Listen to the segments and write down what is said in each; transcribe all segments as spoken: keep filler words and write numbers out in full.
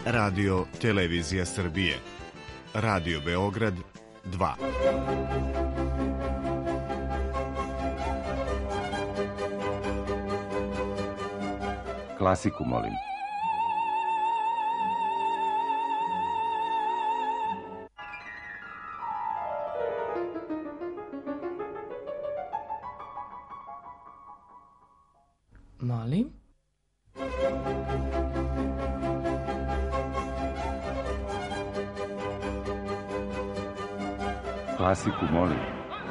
Radio Televizija Srbije, Radio Beograd dva. Klasiku, molim. Molim. Klasiku, molim.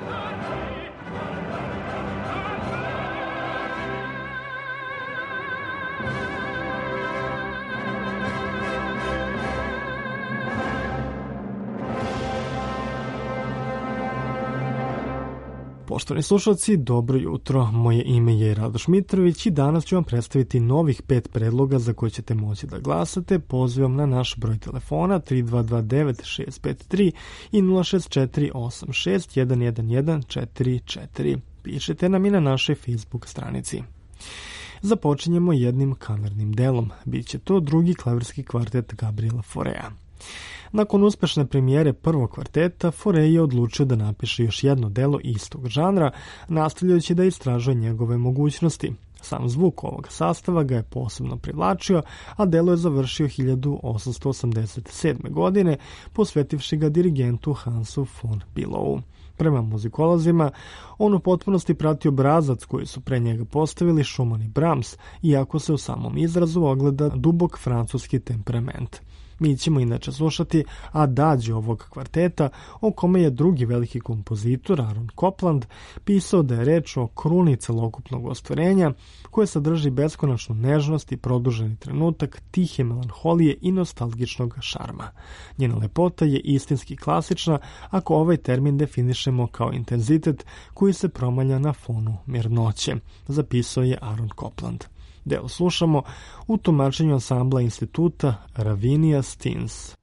Poštovani slušalci, dobro jutro. Moje ime je Radoš Mitrović i danas ću vam predstaviti novih pet predloga za koje ćete moći da glasate. Pozivam na naš broj telefona tri dva dva devet šest pet tri i nula šest četiri osam šest jedan jedan jedan četiri četiri. Pišite nam i na našoj Facebook stranici. Započinjemo jednim kamernim delom. Biće to drugi klavirski kvartet Gabriela Faurea. Nakon uspešne premijere prvog kvarteta, Fauré je odlučio da napiše još jedno delo istog žanra, nastavljajući da istražuje njegove mogućnosti. Sam zvuk ovog sastava ga je posebno privlačio, a delo je završio hiljadu osamsto osamdeset sedme. godine, posvetivši ga dirigentu Hansu von Bülowu. Prema muzikolozima, on u potpunosti prati obrazac koji su pre njega postavili Schumann i Brahms, iako se u samom izrazu ogleda dubok francuski temperament. Mi ćemo inače slušati Adagio ovog kvarteta, o kome je drugi veliki kompozitor Aaron Copland pisao da je reč o kruni celokupnog ostvarenja koje sadrži beskonačnu nežnost i produženi trenutak tihe melanholije i nostalgičnog šarma. Njena lepota je istinski klasična ako ovaj termin definišemo kao intenzitet koji se promanja na fonu mirnoće, zapisao je Aaron Copland. Delo slušamo u tumačenju ansambla instituta Ravinia Stins.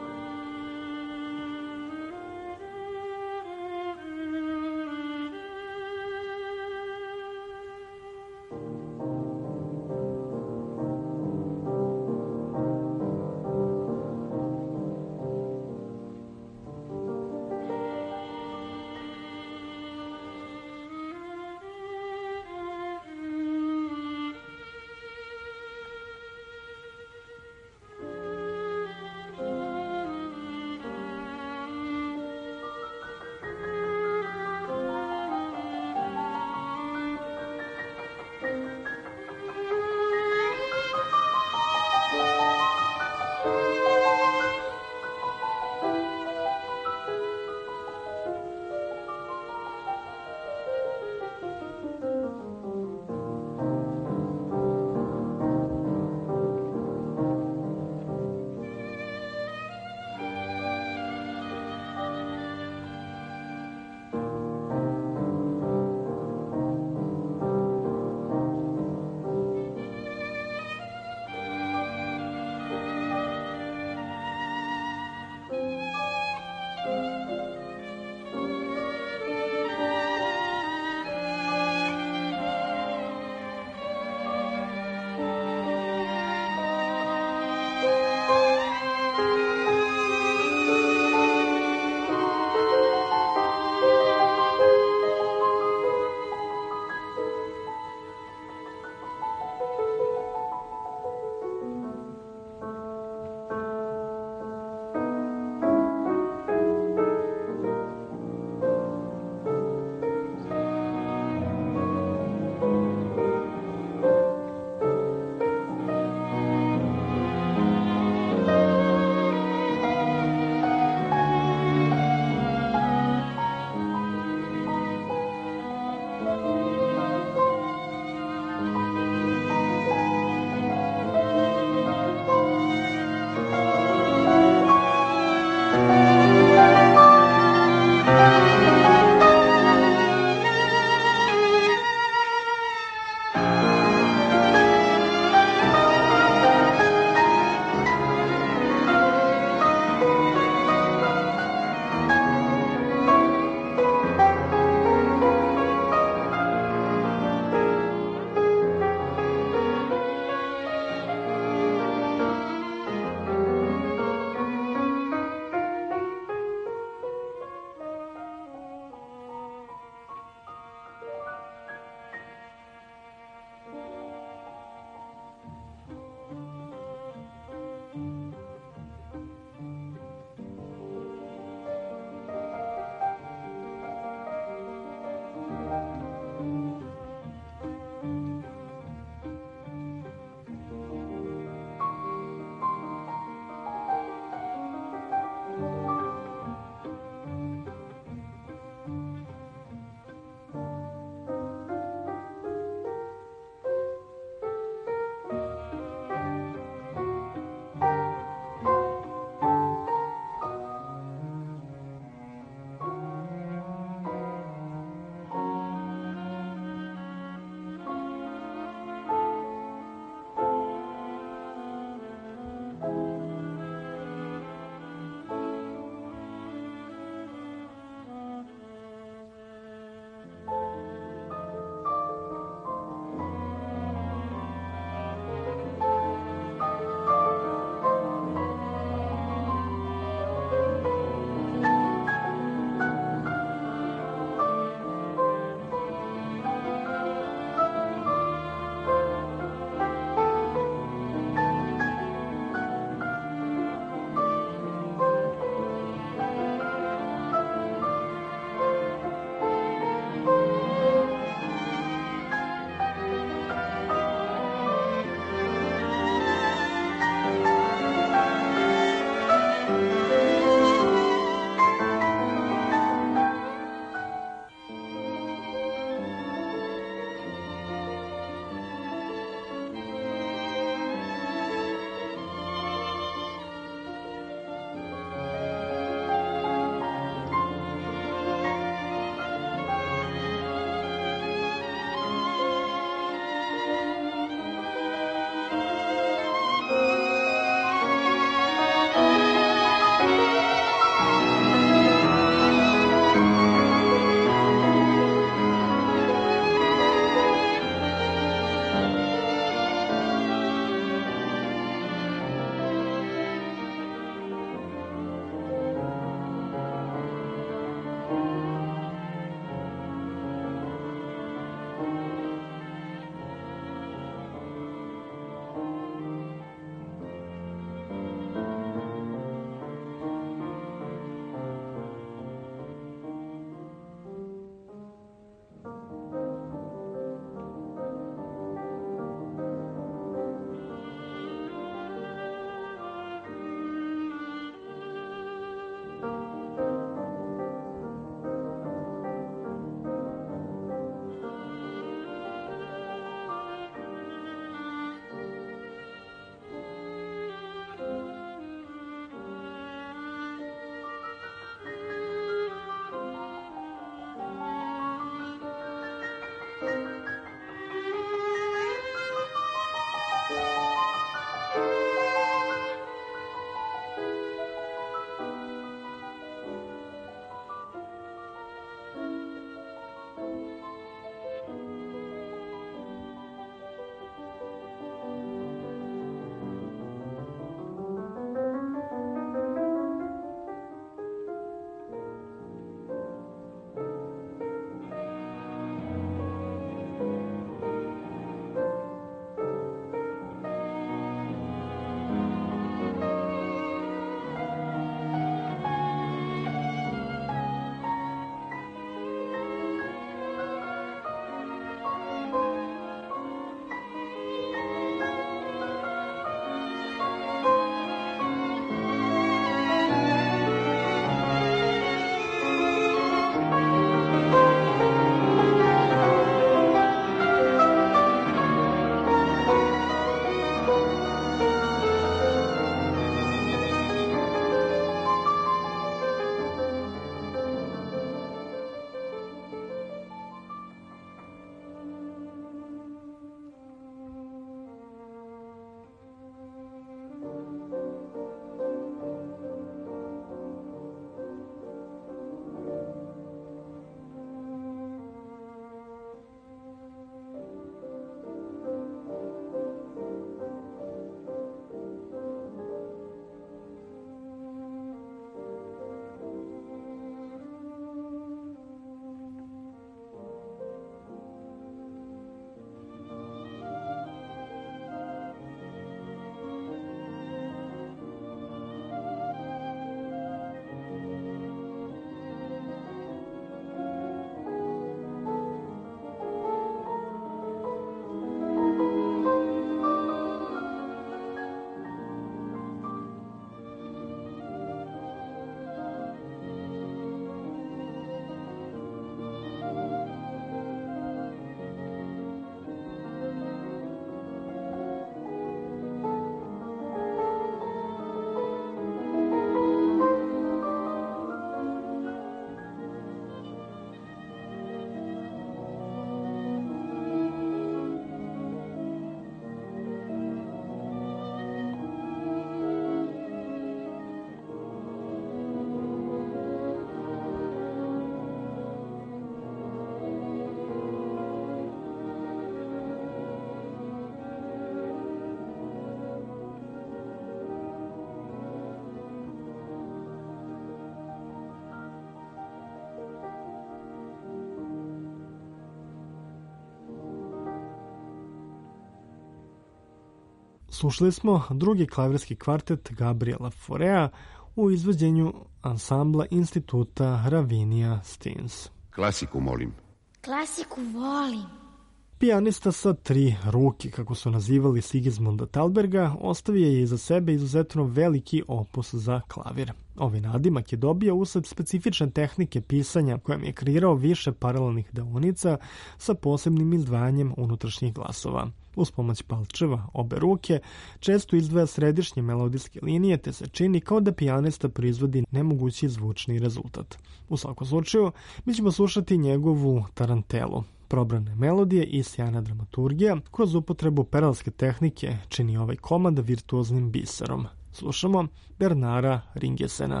Slušali smo drugi klavirski kvartet Gabriela Faurea u izvođenju ansambla Instituta Ravinia Stins. Klasiku molim. Klasiku volim. Pijanista sa tri ruke, kako su nazivali Sigismunda Thalberga, ostavio je iza sebe izuzetno veliki opus za klavir. Ovaj nadimak je dobio usled specifične tehnike pisanja kojom je kreirao više paralelnih deonica sa posebnim izdvajanjem unutrašnjih glasova. Uz pomoć palčeva obe ruke često izdvaja središnje melodijske linije, te se čini kao da pijanista proizvodi nemogući zvučni rezultat. U svakom slučaju, mi ćemo slušati njegovu tarantelu. Probrane melodije i sjajna dramaturgija kroz upotrebu peralske tehnike čini ovaj komad virtuoznim biserom. Slušamo Bernara Ringesena.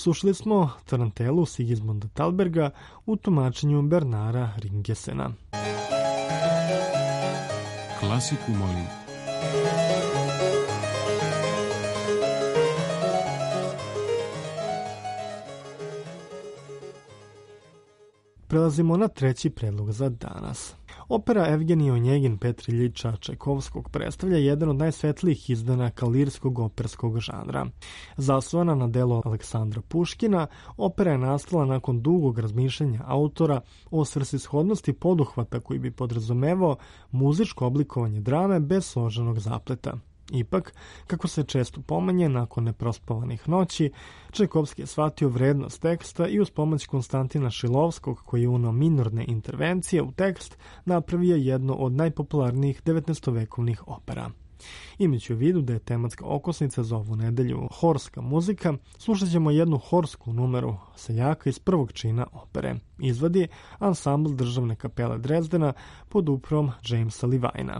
Slušali smo Tarantelu Sigismunda Thalberga u tumačenju Bernara Ringesena. Klasiku molim. Prelazimo na treći predlog za danas. Opera Evgenij Onjegin Petra Iljiča Čajkovskog predstavlja jedan od najsvetlijih izdanaka lirskog operskog žanra. Zasnovana na delo Aleksandra Puškina, opera je nastala nakon dugog razmišljanja autora o svrsishodnosti poduhvata koji bi podrazumevao muzičko oblikovanje drame bez složenog zapleta. Ipak, kako se često pomanje, nakon neprospavanih noći, Čajkovski je shvatio vrednost teksta i uz pomoć Konstantina Šilovskog, koji je unao minorne intervencije u tekst, napravio jedno od najpopularnijih devetnaestovekovnih opera. Imajući u vidu da je tematska okosnica za ovu nedelju horska muzika, slušat ćemo jednu horsku numeru seljaka iz prvog čina opere. Izvadi ansambl Državne kapele Drezdena pod upravom Jamesa Levina.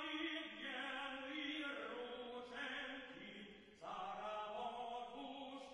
Sarah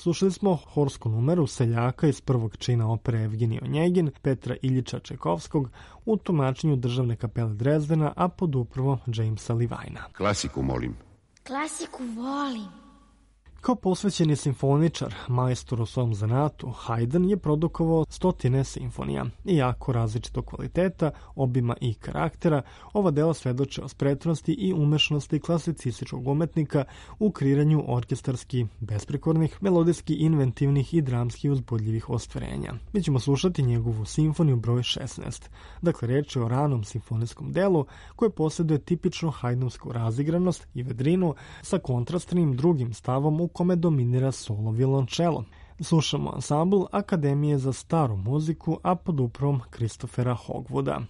Slušali smo horsku numeru Seljaka iz prvog čina opere Evgenij Onjegin Petra Iljiča Čajkovskog u tumačenju Državne kapele Drezdena, a pod upravom Jamesa Levina. Klasiku molim. Klasiku volim. Kao posvećeni simfoničar, majstor u svom zanatu, Haydn je produkovao stotine simfonija. Iako različitog kvaliteta, obima i karaktera, ova dela svedoče o spretnosti i umešnosti klasicističkog umetnika u kreiranju orkestarski besprekornih, melodijski inventivnih i dramski uzbudljivih ostvarenja. Mi ćemo slušati njegovu simfoniju broj šesnaest. Dakle, reč je o ranom simfonijskom delu koje posjeduje tipično hajdnovsku razigranost i vedrinu sa kontrastnim drugim stavom u kome dominira solo violončelo. Slušamo ansambl Akademije za staru muziku, a pod upravom Christophera Hogwooda.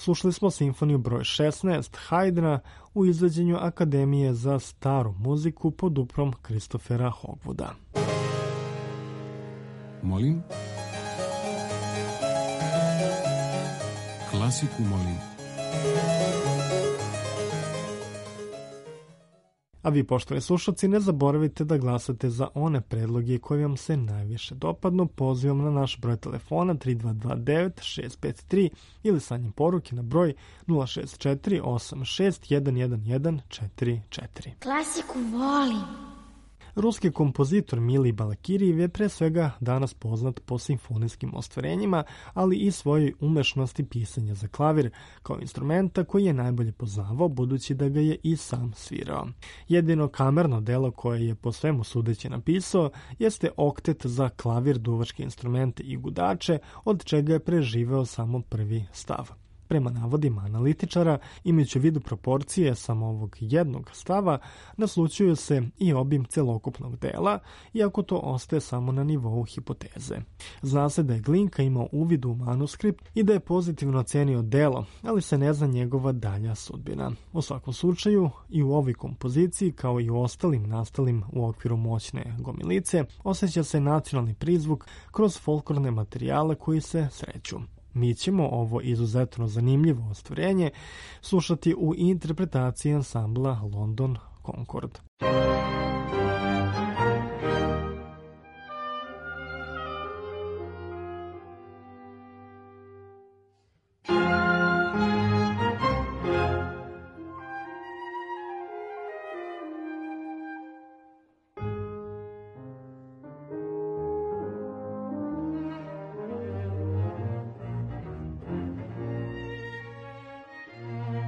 Slušali smo simfoniju broj šesnaest Haydna u izvođenju Akademije za staru muziku pod uprom Christophera Hogwooda. Molim. Klasiku molim. A vi, poštovani slušalci, ne zaboravite da glasate za one predloge koji vam se najviše dopadnu. Pozivam na naš broj telefona tri dva dva devet šest pet tri ili sanjem poruke na broj nula šest četiri osam šest jedan jedan jedan četiri četiri. Klasiku volim. Ruski kompozitor Milij Balakirijev je pre svega danas poznat po simfonijskim ostvarenjima, ali i svojoj umešnosti pisanja za klavir kao instrumenta koji je najbolje poznavao, budući da ga je i sam svirao. Jedino kamerno delo koje je po svemu sudeći napisao jeste oktet za klavir, duvačke instrumente i gudače, od čega je preživeo samo prvi stav. Prema navodima analitičara, imajući u vidu proporcije samo ovog jednog stava, naslućuje se i obim celokupnog dela, iako to ostaje samo na nivou hipoteze. Zna se da je Glinka imao uvid u manuskript i da je pozitivno ocenio delo, ali se ne zna njegova dalja sudbina. U svakom slučaju, i u ovoj kompoziciji, kao i u ostalim nastalim u okviru moćne gomilice, osjeća se nacionalni prizvuk kroz folklorne materijale koji se sreću. Mi ćemo ovo izuzetno zanimljivo ostvarenje slušati u interpretaciji ansambla London Concord.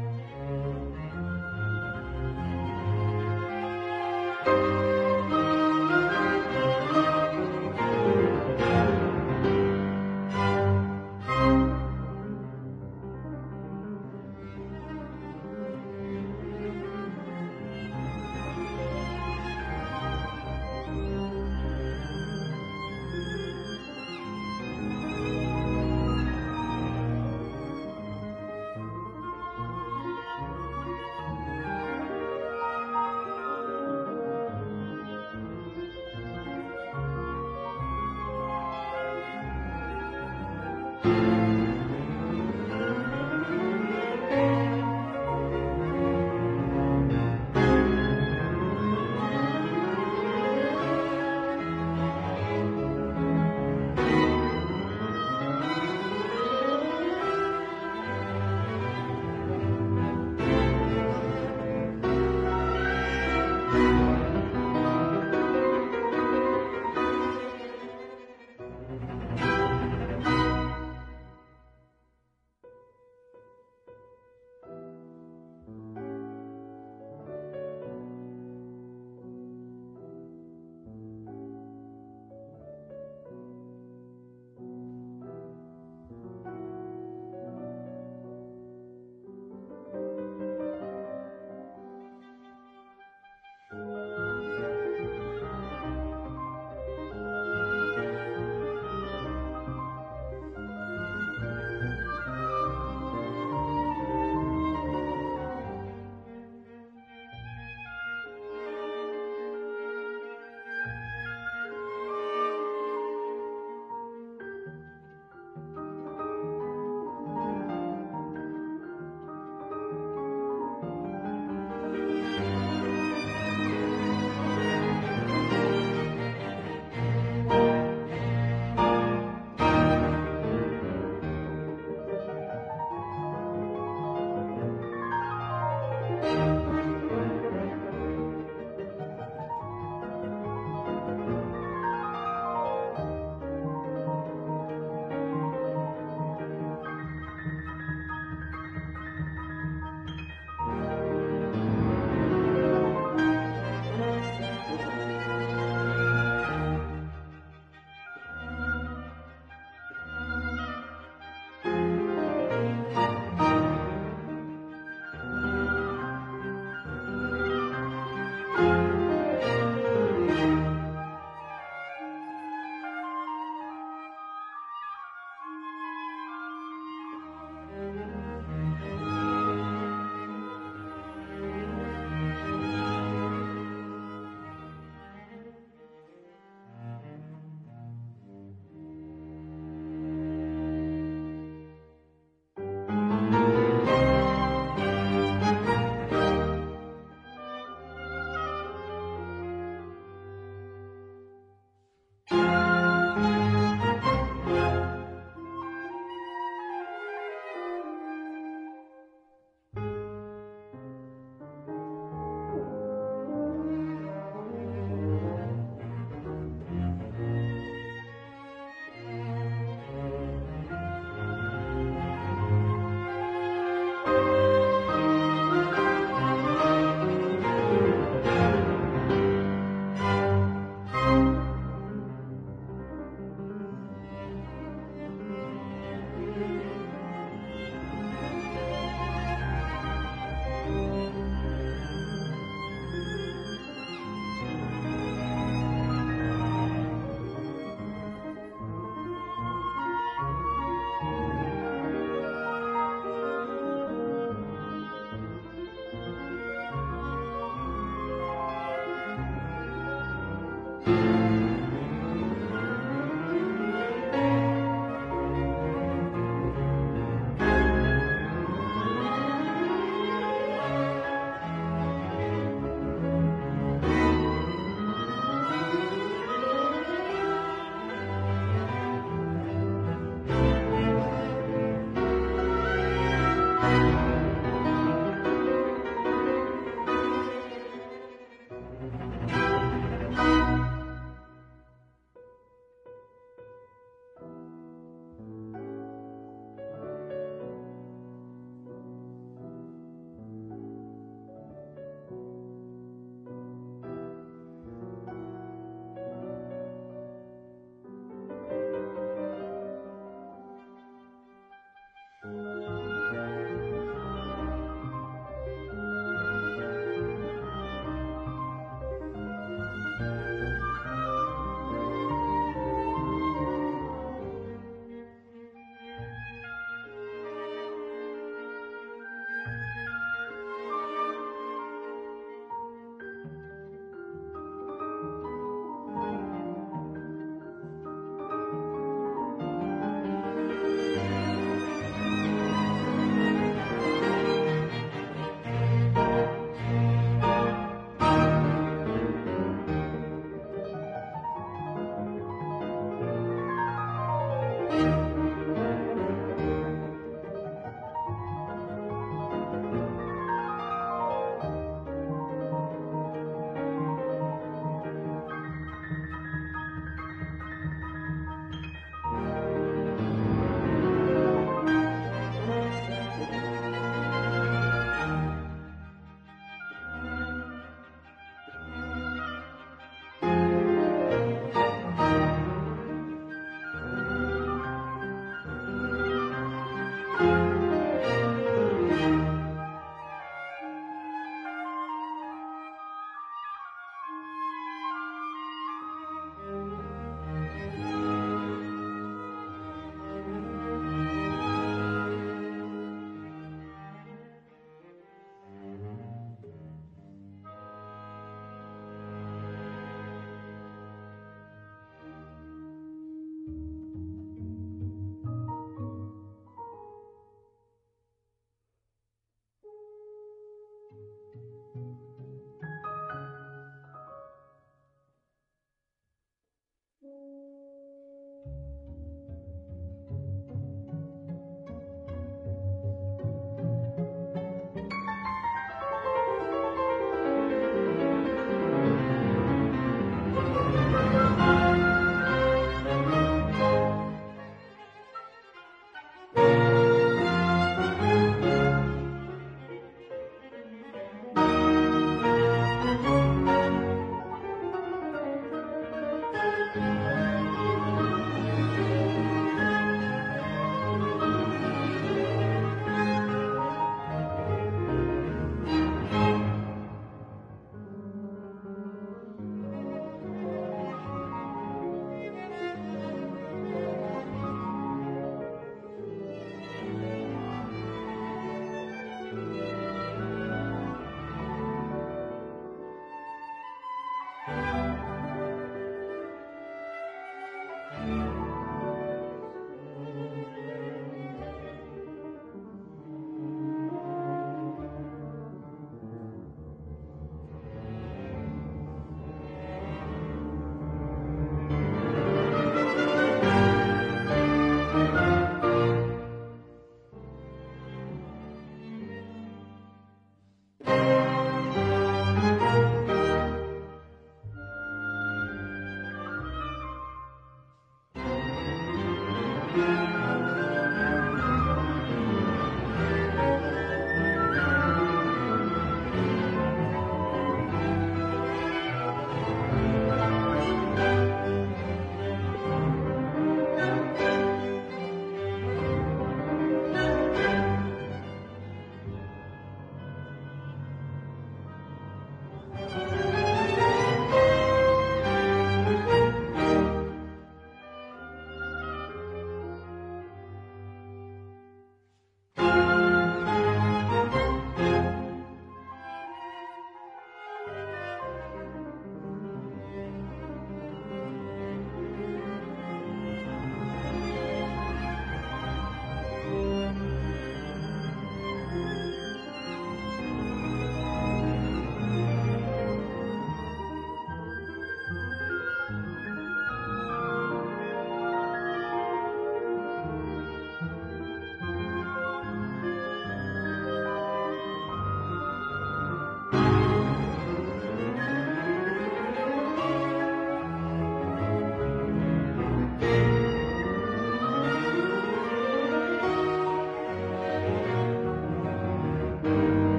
Thank you.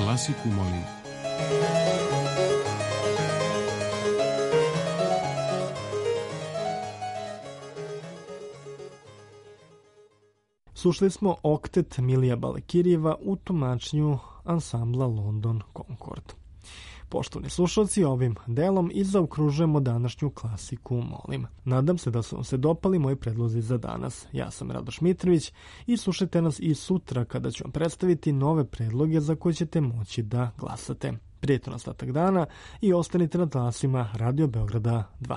Klasiku molim. Slušali smo oktet Milija Balakirijeva u tumačenju ansambla London Concord. Poštovani slušalci, ovim delom i zaokružujemo današnju klasiku molim. Nadam se da su vam se dopali moji predlozi za danas. Ja sam Radoš Mitrović i slušajte nas i sutra kada ću vam predstaviti nove predloge za koje ćete moći da glasate. Prijetan ostatak dana i ostanite na talasima Radio Beograda dva.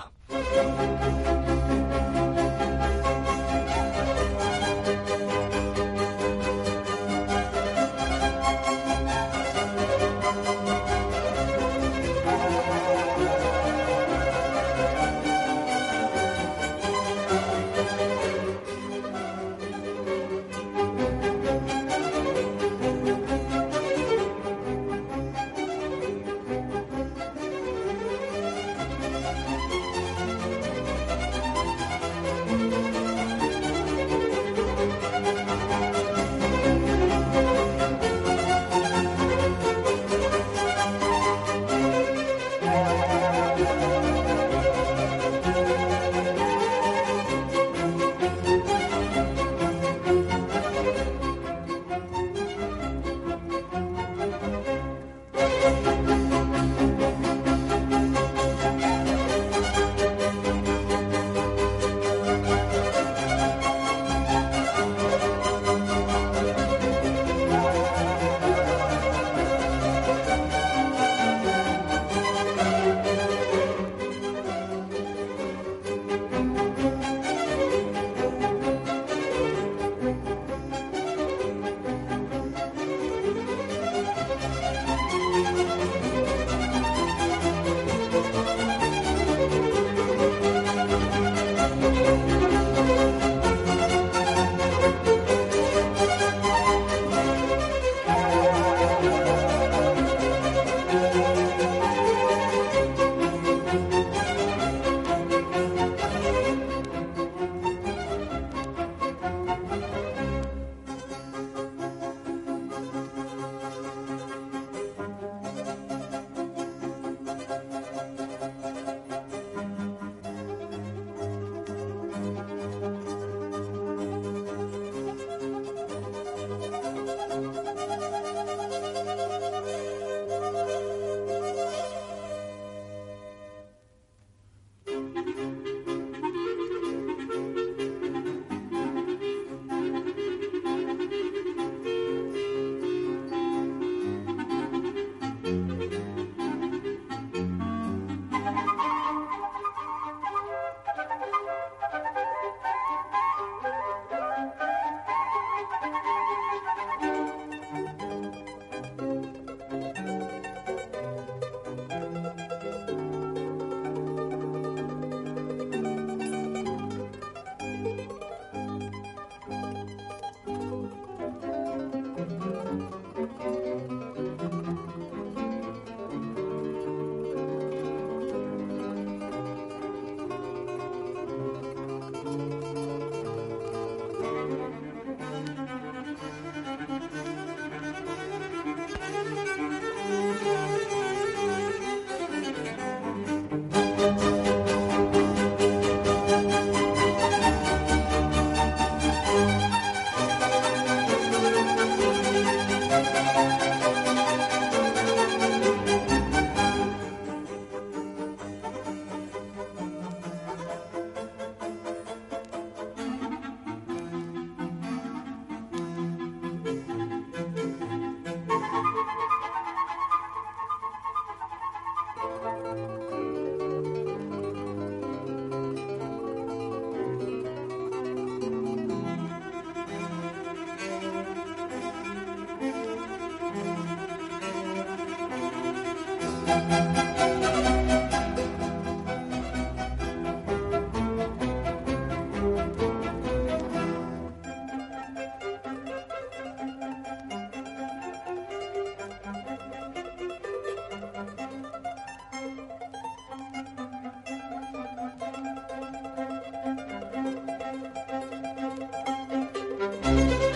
Thank you.